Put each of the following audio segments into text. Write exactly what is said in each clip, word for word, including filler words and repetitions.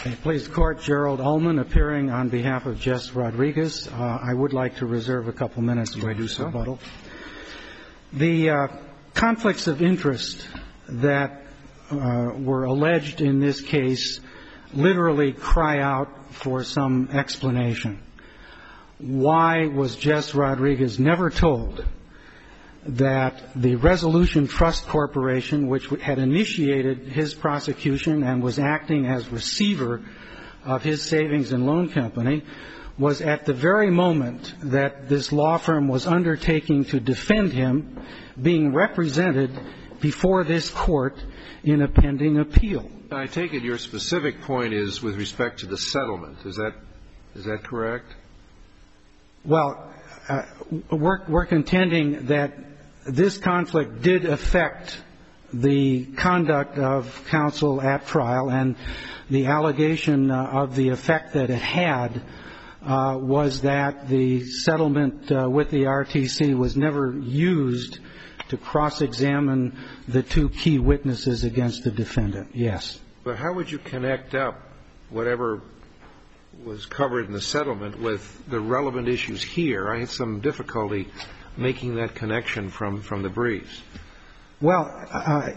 Please, the Court, Gerald Ullman, appearing on behalf of Jess Rodriguez. Uh, I would like to reserve a couple minutes for rebuttal. The uh, conflicts of interest that uh, were alleged in this case literally cry out for some explanation. Why was Jess Rodriguez never told that the Resolution Trust Corporation, which had initiated his prosecution and was acting as receiver of his savings and loan company, was at the very moment that this law firm was undertaking to defend him, being represented before this court in a pending appeal? I take it your specific point is with respect to the settlement. Is that is that correct? Well, uh, we're, we're contending that this conflict did affect the conduct of counsel at trial, and the allegation uh, of the effect that it had uh, was that the settlement uh, with the R T C was never used to cross-examine the two key witnesses against the defendant. Yes. But how would you connect up whatever was covered in the settlement with the relevant issues here? I had some difficulty making that connection from, from the briefs. Well, uh,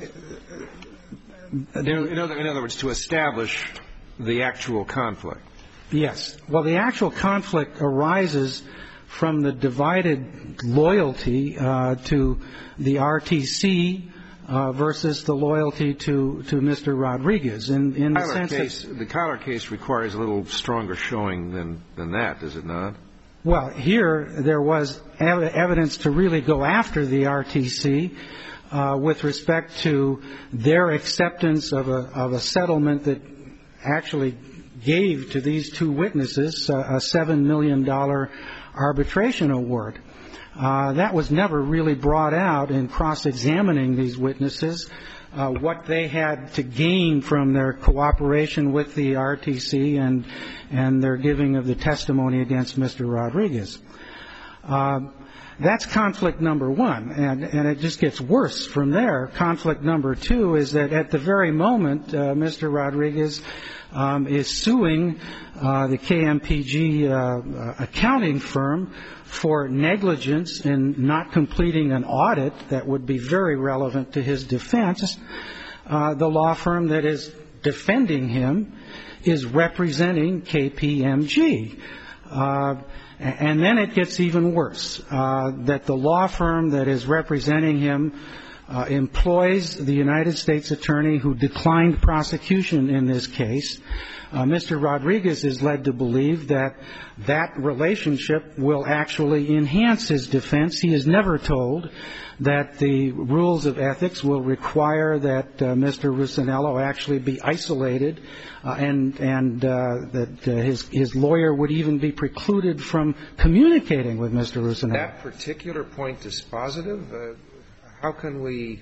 in, in, other, in other words, to establish the actual conflict. Yes. Well, the actual conflict arises from the divided loyalty uh, to the R T C uh, versus the loyalty to, to Mister Rodriguez. In, in the sense case, that the Kyler case requires a little stronger showing than, than that, does it not? Well, here there was ev- evidence to really go after the R T C uh, with respect to their acceptance of a, of a settlement that actually gave to these two witnesses uh, a seven million dollars arbitration award. Uh, that was never really brought out in cross-examining these witnesses, uh, what they had to gain from their cooperation with the R T C and and their giving of the testimony against Mister Rodriguez. Uh, that's conflict number one, and, and it just gets worse from there. Conflict number two is that at the very moment uh, Mister Rodriguez um, is suing uh, the K M P G uh, uh, accounting firm for negligence in not completing an audit that would be very relevant to his defense. Uh, the law firm that is defending him is representing K P M G. Uh, and then it gets even worse, uh, that the law firm that is representing him uh, employs the United States attorney who declined prosecution in this case. Uh, Mister Rodriguez is led to believe that that relationship will actually enhance his defense. He is never told that the rules of ethics will require that uh, Mister Rusinello actually be isolated uh, and and uh, that uh, his his lawyer would even be precluded from communicating with Mister Rusinello. That particular point dispositive? Uh, how can we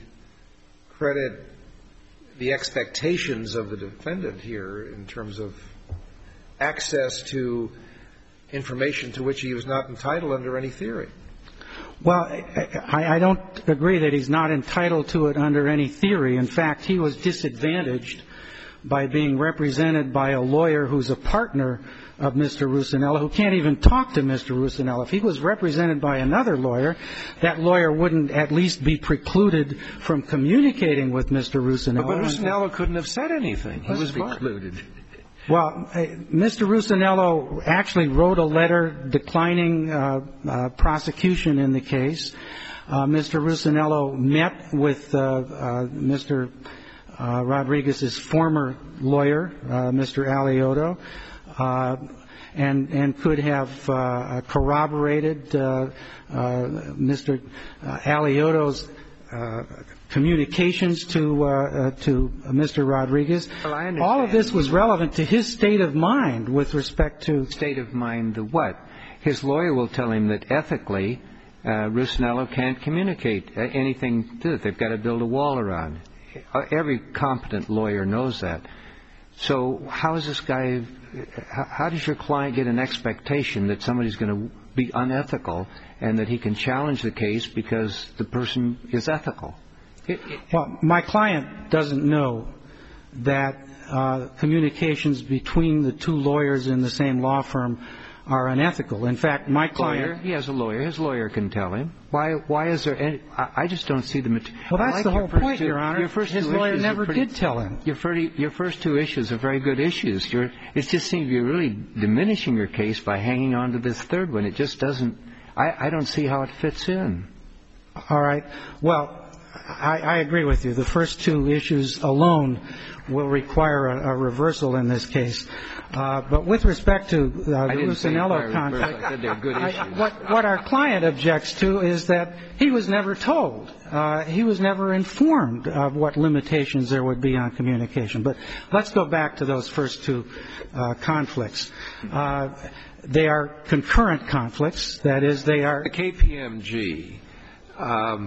credit the expectations of the defendant here in terms of access to information to which he was not entitled under any theory? Well, I, I don't agree that he's not entitled to it under any theory. In fact, he was disadvantaged by being represented by a lawyer who's a partner of Mister Rusinello, who can't even talk to Mister Rusinello. If he was represented by another lawyer, that lawyer wouldn't at least be precluded from communicating with Mister Rusinello. But Rusinello couldn't have said anything. He was precluded. Well, uh, Mister Rusinello actually wrote a letter declining uh, uh, prosecution in the case. Uh, Mister Rusinello met with uh, uh, Mister Uh, Rodriguez's former lawyer, uh, Mister Alioto, uh, and and could have uh, corroborated uh, uh, Mister Alioto's uh, communications to uh, uh, to Mister Rodriguez. Well, I understand. All of this was relevant to his state of mind with respect to state of mind. The what? His lawyer will tell him that ethically, uh, Rusinello can't communicate anything to it. They've got to build a wall around. Every competent lawyer knows that. So how is this guy, how does your client get an expectation that somebody's going to be unethical and that he can challenge the case because the person is ethical? Well, my client doesn't know that uh, communications between the two lawyers in the same law firm are unethical. In fact, my client... Lawyer, he has a lawyer. His lawyer can tell him. Why Why is there any... I, I just don't see the... Mat- well, that's like the whole point, two, Your Honor. Your first His two lawyer issues never pretty, did tell him. Your, first, your first two issues are very good issues. You're, it just seems you're really diminishing your case by hanging on to this third one. It just doesn't... I, I don't see how it fits in. All right. Well, I, I agree with you. The first two issues alone will require a, a reversal in this case. Uh, but with respect to uh, the Lucinello conflict, I said they're good issues. I, what, what our client objects to is that he was never told. Uh, he was never informed of what limitations there would be on communication. But let's go back to those first two uh, conflicts. Uh, they are concurrent conflicts. That is, they are... The K P M G, um,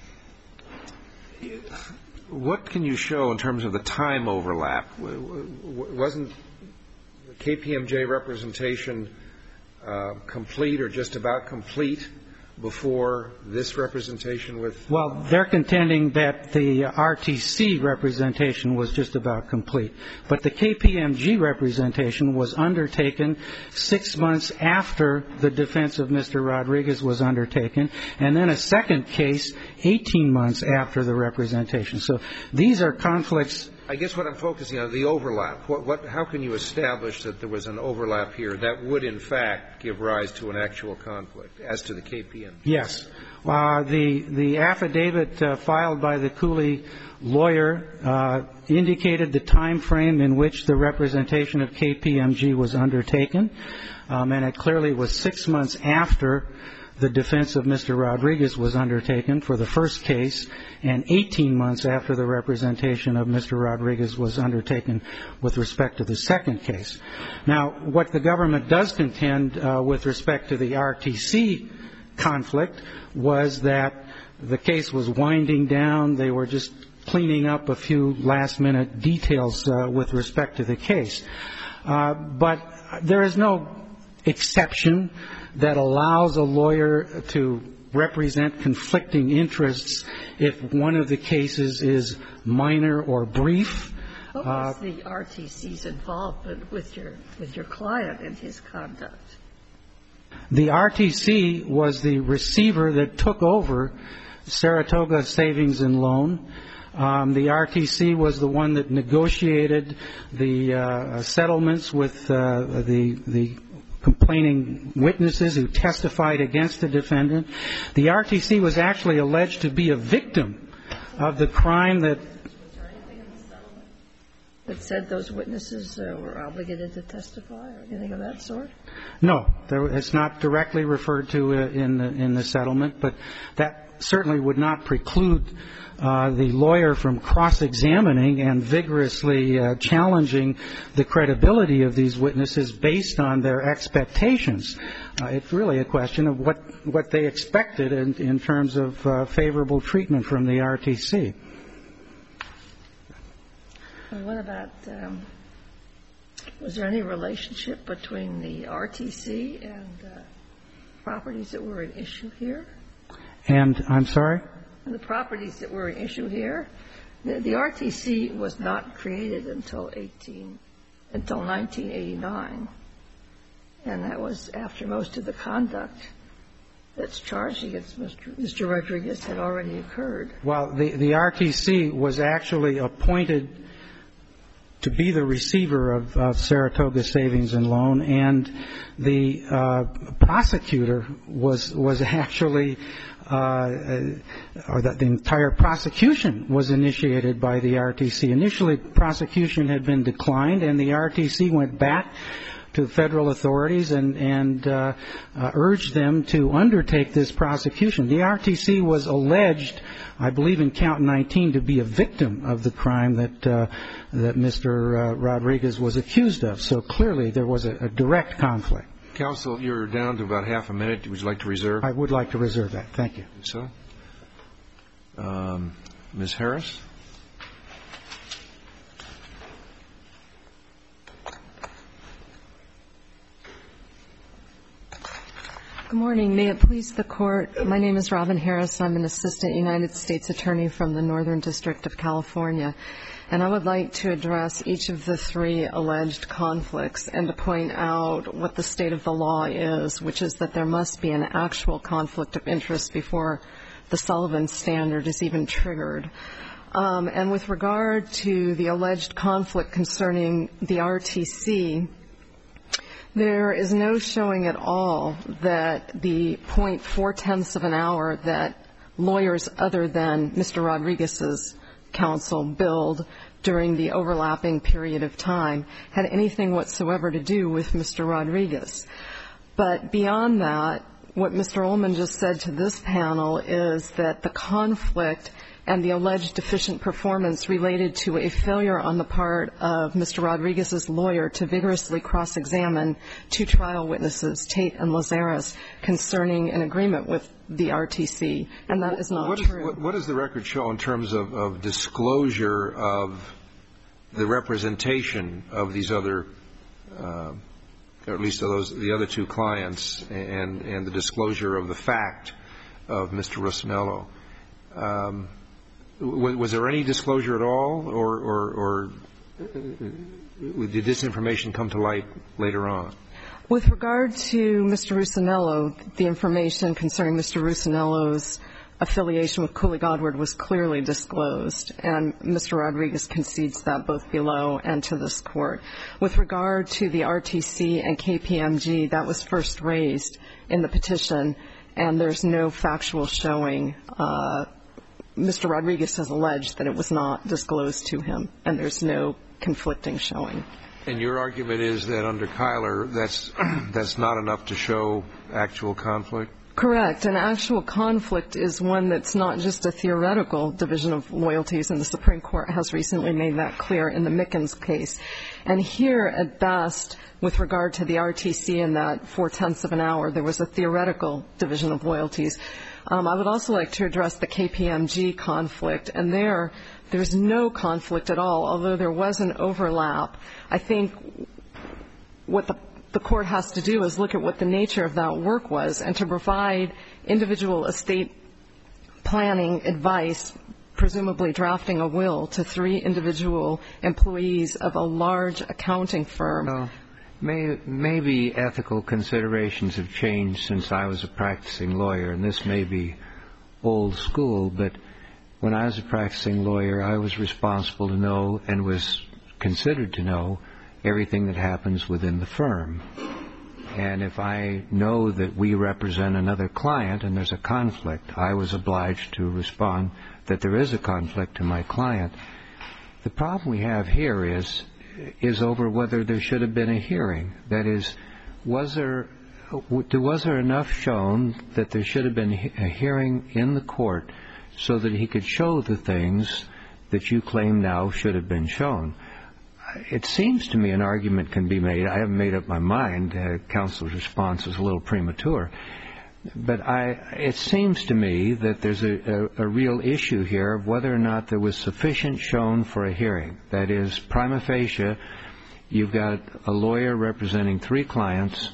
what can you show in terms of the time overlap? Wasn't the K P M J representation uh, complete or just about complete before this representation with... Well, they're contending that the R T C representation was just about complete. But the K P M G representation was undertaken six months after the defense of Mister Rodriguez was undertaken, and then a second case eighteen months after the representation. So these are conflicts... I guess what I'm focusing on, the overlap. What, what, how can you establish that there was an overlap here that would, in fact, give rise to an actual conflict as to the K P M G? Yes. Uh, the, the affidavit uh, filed by the Cooley lawyer uh, indicated the time frame in which the representation of K P M G was undertaken, um, and it clearly was six months after the defense of Mister Rodriguez was undertaken for the first case, and eighteen months after the representation of Mister Rodriguez was undertaken with respect to the second case. Now, what the government does contend uh, with respect to the R T C conflict was that the case was winding down. They were just cleaning up a few last-minute details uh, with respect to the case. Uh, but there is no exception that allows a lawyer to represent conflicting interests if one of the cases is minor or brief. What was the R T C's involvement with your with your client and his conduct? The R T C was the receiver that took over Saratoga Savings and Loan. Um, the R T C was the one that negotiated the uh, settlements with uh, the the complaining witnesses who testified against the defendant. The R T C was actually alleged to be a victim of the crime that... Was there anything in the settlement that said those witnesses uh, were obligated to testify or anything of that sort? No. There, it's not directly referred to uh, in the, in the settlement, but that certainly would not preclude Uh, the lawyer from cross-examining and vigorously uh, challenging the credibility of these witnesses based on their expectations. Uh, it's really a question of what, what they expected in, in terms of uh, favorable treatment from the R T C. And what about, um, was there any relationship between the R T C and uh, properties that were at issue here? And, I'm sorry? The properties that were at issue here, the, the R T C was not created until eighteen, until nineteen eighty-nine, and that was after most of the conduct that's charged against Mister Mister Rodriguez had already occurred. Well, the, the R T C was actually appointed to be the receiver of, of Saratoga Savings and Loan, and the uh, prosecutor was was actually Uh, or that the entire prosecution was initiated by the R T C. Initially, prosecution had been declined, and the R T C went back to federal authorities and, and uh, uh, urged them to undertake this prosecution. The R T C was alleged, I believe in count nineteen, to be a victim of the crime that uh, that Mister Uh, Rodriguez was accused of. So clearly, there was a, a direct conflict. Counsel, you're down to about half a minute. Would you like to reserve? I would like to reserve that. Thank you. So, um, Miz Harris? Good morning. May it please the Court, my name is Robin Harris. I'm an assistant United States attorney from the Northern District of California, and I would like to address each of the three alleged conflicts and to point out what the state of the law is, which is that there must be an actual conflict of interest before the Sullivan standard is even triggered. Um, and with regard to the alleged conflict concerning the R T C, there is no showing at all that the point four tenths of an hour that lawyers other than Mister Rodriguez's counsel billed during the overlapping period of time had anything whatsoever to do with Mister Rodriguez. But beyond that, what Mister Ullman just said to this panel is that the conflict and the alleged deficient performance related to a failure on the part of Mister Rodriguez's lawyer to vigorously cross-examine two trial witnesses, Tate and Lazares, concerning an agreement with the R T C, and that is not what true. Is, what, what does the record show in terms of, of disclosure of the representation of these other, uh, or at least of those, the other two clients, and, and the disclosure of the fact of Mister Russinello? Um, Was, was there any disclosure at all, or, or, or did this information come to light later on? With regard to Mister Russinello, the information concerning Mister Russinello's affiliation with Cooley Godward was clearly disclosed, and Mister Rodriguez concedes that both below and to this Court. With regard to the R T C and K P M G, that was first raised in the petition, and there's no factual showing. Uh, Mister Rodriguez has alleged that it was not disclosed to him, and there's no conflicting showing. And your argument is that under Kyler, that's that's not enough to show actual conflict? Correct. An actual conflict is one that's not just a theoretical division of loyalties, and the Supreme Court has recently made that clear in the Mickens case. And here, at best, with regard to the R T C and that four-tenths of an hour, there was a theoretical division of loyalties. Um, I would also like to address the K P M G conflict, and there, there's no conflict at all, although there was an overlap. I think what the, the Court has to do is look at what the nature of that work was and to provide individual estate planning advice, presumably drafting a will, to three individual employees of a large accounting firm. No. May, maybe ethical considerations have changed since I was a practicing lawyer, and this may be old school, but when I was a practicing lawyer, I was responsible to know and was considered to know everything that happens within the firm. And if I know that we represent another client and there's a conflict, I was obliged to respond that there is a conflict to my client. The problem we have here is is over whether there should have been a hearing. That is, was there was there enough shown that there should have been a hearing in the court so that he could show the things that you claim now should have been shown? It seems to me an argument can be made. I haven't made up my mind. Uh, counsel's response is a little premature. But I, it seems to me that there's a, a, a real issue here of whether or not there was sufficient shown for a hearing. That is, prima facie, you've got a lawyer representing three clients,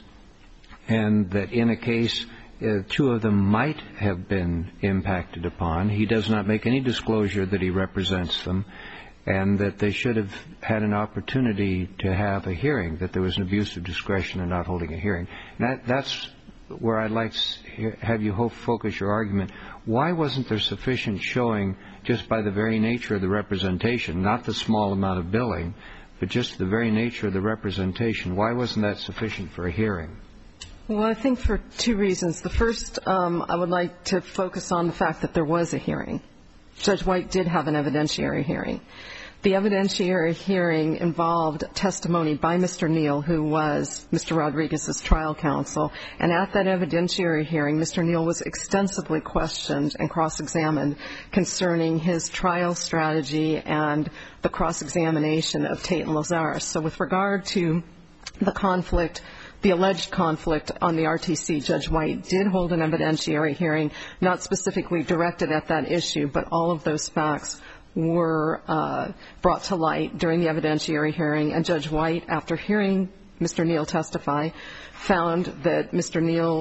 and that in a case, uh, two of them might have been impacted upon. He does not make any disclosure that he represents them, and that they should have had an opportunity to have a hearing, that there was an abuse of discretion in not holding a hearing. That, that's where I'd like to have you focus your argument. Why wasn't there sufficient showing just by the very nature of the representation, not the small amount of billing, but just the very nature of the representation? Why wasn't that sufficient for a hearing? Well, I think for two reasons. The first, um, I would like to focus on the fact that there was a hearing. Judge White did have an evidentiary hearing. The evidentiary hearing involved testimony by Mister Neal, who was Mister Rodriguez's trial counsel, and at that evidentiary hearing, Mister Neal was extensively questioned and cross-examined concerning his trial strategy and the cross-examination of Tate and Lazares. So with regard to the conflict, the alleged conflict on the R T C, Judge White did hold an evidentiary hearing, not specifically directed at that issue, but all of those facts were uh, brought to light during the evidentiary hearing, and Judge White, after hearing Mister Neal testify, found that Mister Neal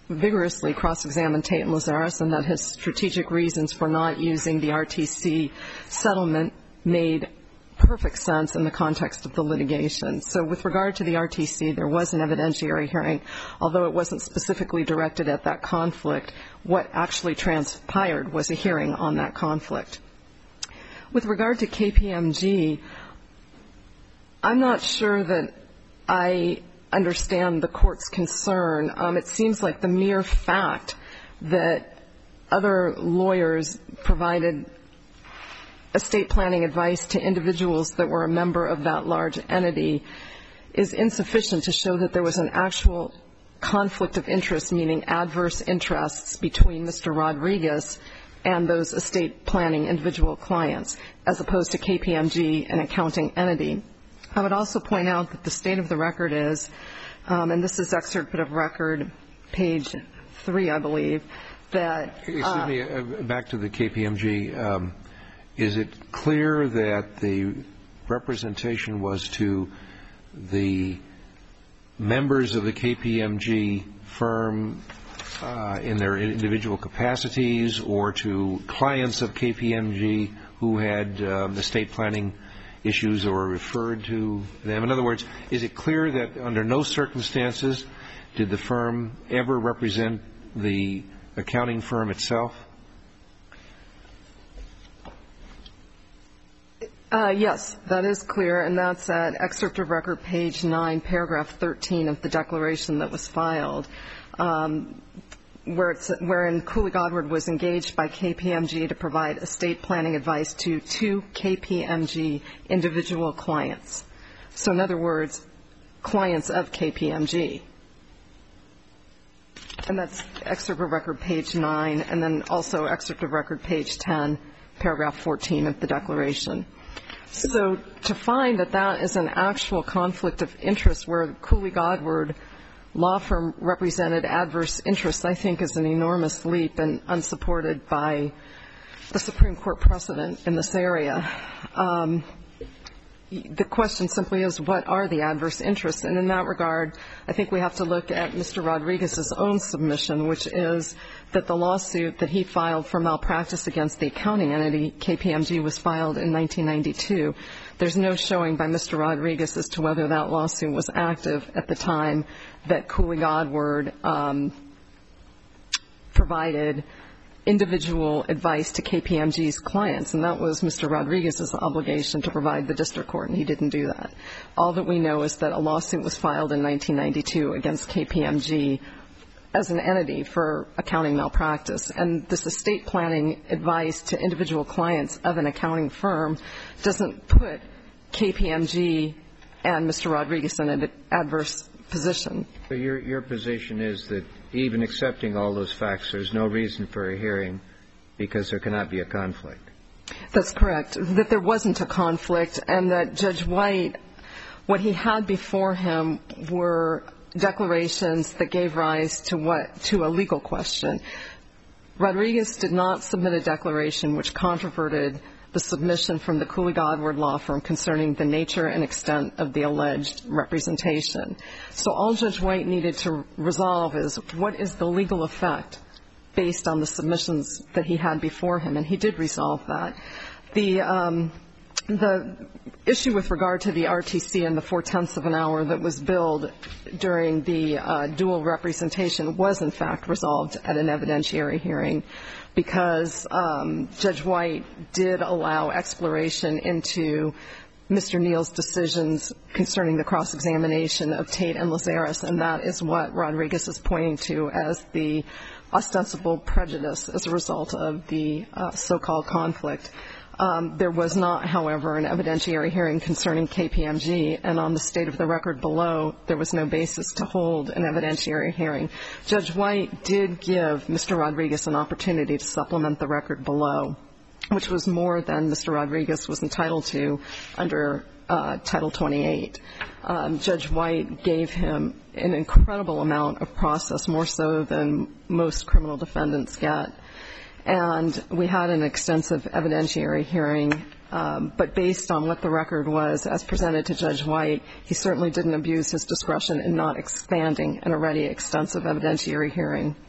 vigorously cross-examined Tate and Lazaris, and that his strategic reasons for not using the R T C settlement made perfect sense in the context of the litigation. So with regard to the R T C, there was an evidentiary hearing, although it wasn't specifically directed at that conflict. What actually transpired was a hearing on that conflict. With regard to K P M G, I'm not sure that I understand the court's concern. Um, it seems like the mere fact that other lawyers provided estate planning advice to individuals that were a member of that large entity is insufficient to show that there was an actual conflict of interest, meaning adverse interests between Mister Rodriguez and those estate planning individual clients, as opposed to K P M G, an accounting entity. I would also point out that the state of the record is, um, and this is excerpt of record, page three, I believe, that... Excuse uh, me, uh, back to the K P M G. Um, is it clear that the representation was to the members of the K P M G firm uh, in their individual capacities, or to clients of K P M G who had um, estate planning issues or referred to them? In other words, is it clear that under no circumstances did the firm ever represent the accounting firm itself? Uh, yes, that is clear, and that's at excerpt of record page nine, paragraph thirteen of the declaration that was filed, um, where it's, wherein Cooley Godward was engaged by K P M G to provide estate planning advice to two K P M G individual clients. So in other words, clients of K P M G. And that's excerpt of record page nine, and then also excerpt of record page ten, paragraph fourteen of the declaration. So to find that that is an actual conflict of interest where Cooley Godward law firm represented adverse interests, I think is an enormous leap and unsupported by the Supreme Court precedent in this area. Um, the question simply is, what are the adverse interests? And in that regard, I think we have to look at Mister Rodriguez's own submission, which is that the lawsuit that he filed for malpractice against the accounting entity, K P M G, was filed in nineteen ninety-two. There's no showing by Mister Rodriguez as to whether that lawsuit was active at the time that Cooley Godward um, provided individual advice to K P M G's clients, and that was Mister Rodriguez's obligation to provide the district court, and he didn't do that. All that we know is that a lawsuit was filed in nineteen ninety-two against K P M G as an entity for accounting malpractice, and this estate planning advice to individual clients of an accounting firm doesn't put K P M G and Mister Rodriguez in an adverse position. So your your position is that even accepting all those facts, there's no reason for a hearing because there cannot be a conflict. That's correct, that there wasn't a conflict, and that Judge White, what he had before him were declarations that gave rise to what to a legal question. Rodriguez did not submit a declaration which controverted the submission from the Cooley Godward law firm concerning the nature and extent of the alleged representation. So all Judge White needed to resolve is what is the legal effect based on the submissions that he had before him, and he did resolve that. The um, the issue with regard to the R T C and the four-tenths of an hour that was billed during the uh, dual representation was, in fact, resolved at an evidentiary hearing, because um, Judge White did allow exploration into Mister Neal's decisions concerning the cross-examination of Tate and Lazaris, and that is what Rodriguez is pointing to as the ostensible prejudice as a result of the uh, so-called conflict. Um, there was not, however, an evidentiary hearing concerning K P M G, and on the state of the record below, there was no basis to hold an evidentiary hearing. Judge White did give Mister Rodriguez an opportunity to supplement the record below, which was more than Mister Rodriguez was entitled to under uh, Title twenty-eight. Um, Judge White gave him an incredible amount of process, more so than most criminal defendants get. And we had an extensive evidentiary hearing, um, but based on what the record was as presented to Judge White, he certainly didn't abuse his discretion in not expanding an already extensive evidentiary hearing.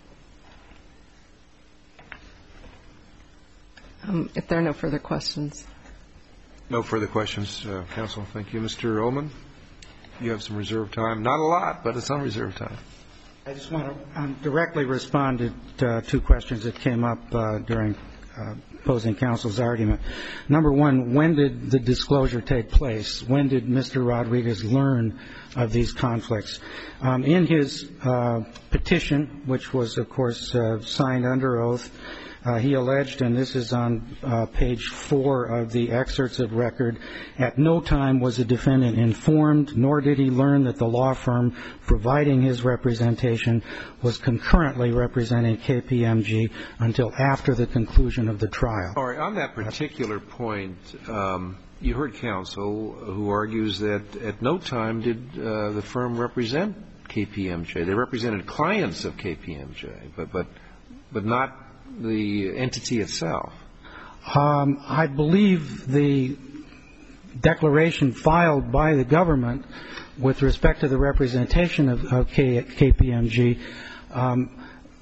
Um, if there are no further questions. No further questions, uh, counsel. Thank you. Mister Ullman, you have some reserved time. Not a lot, but it's some reserved time. I just want to um, directly respond to uh, two questions that came up uh, during uh, opposing counsel's argument. Number one, when did the disclosure take place? When did Mister Rodriguez learn of these conflicts? Um, in his uh, petition, which was, of course, uh, signed under oath, Uh, he alleged, and this is on uh, page four of the excerpts of record, at no time was the defendant informed, nor did he learn that the law firm providing his representation was concurrently representing K P M G until after the conclusion of the trial. All right. On that particular point, um, you heard counsel who argues that at no time did uh, the firm represent K P M J. They represented clients of K P M J, but but but not the entity itself. Um, I believe the declaration filed by the government with respect to the representation of, of K, KPMG um,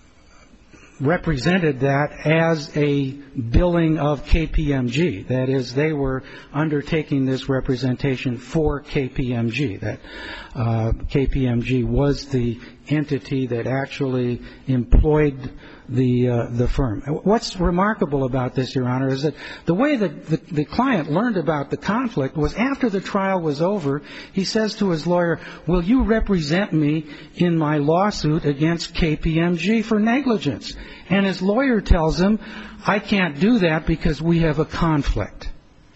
represented that as a billing of K P M G. That is, they were undertaking this representation for K P M G. That uh, K P M G was the entity that actually employed the uh, the firm. What's remarkable about this, Your Honor, is that the way that the, the client learned about the conflict was after the trial was over, he says to his lawyer, will you represent me in my lawsuit against K P M G for negligence? And his lawyer tells him, I can't do that because we have a conflict.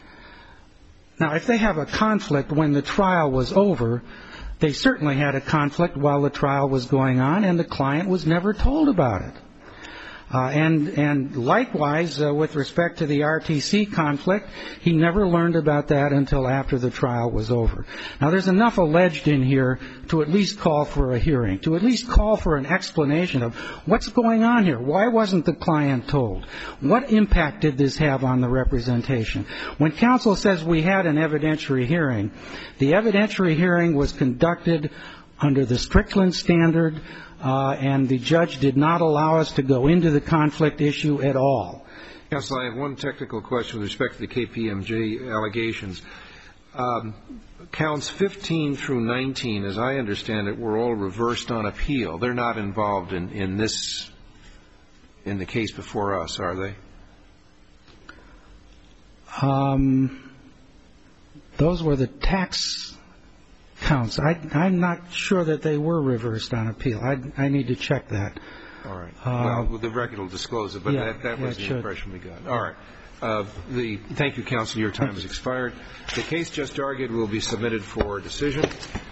Now, if they have a conflict when the trial was over, they certainly had a conflict while the trial was going on, and the client was never told about it. Uh, and, and likewise, uh, with respect to the R T C conflict, he never learned about that until after the trial was over. Now, there's enough alleged in here to at least call for a hearing, to at least call for an explanation of what's going on here. Why wasn't the client told? What impact did this have on the representation? When counsel says we had an evidentiary hearing, the evidentiary hearing was conducted under the Strickland standard, Uh, and the judge did not allow us to go into the conflict issue at all. Counsel, I have one technical question with respect to the K P M J allegations. Um, counts fifteen through nineteen, as I understand it, were all reversed on appeal. They're not involved in, in this, in the case before us, are they? Um, those were the tax counts. I, I'm not sure that they were reversed on appeal. I, I need to check that. All right. Uh, well, the record will disclose it, but yeah, that, that yeah, was the sure. impression we got. All right. Uh, the, thank you, counsel. Your time has expired. The case just argued will be submitted for decision.